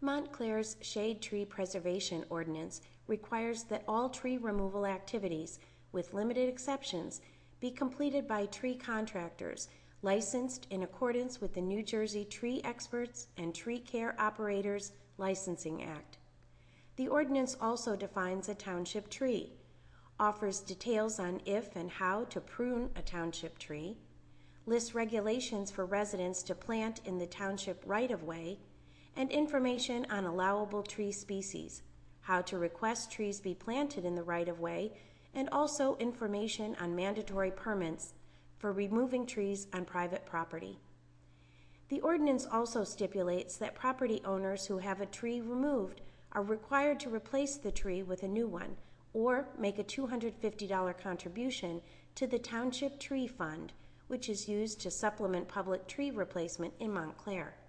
Montclair's Shade Tree Preservation Ordinance requires that all tree removal activities, with limited exceptions, be completed by tree contractors licensed in accordance with the New Jersey Tree Experts and Tree Care Operators Licensing Act. The ordinance also defines a township tree, offers details on if and how to prune a township tree, lists regulations for residents to plant in the township right-of-way, and information on allowable tree species, how to request trees be planted in the right-of-way, and also information on mandatory permits for removing trees on private property. The ordinance also stipulates that property owners who have a tree removed are required to replace the tree with a new one or make a $250 contribution to the Township Tree Fund, which is used to supplement public tree replacement in Montclair.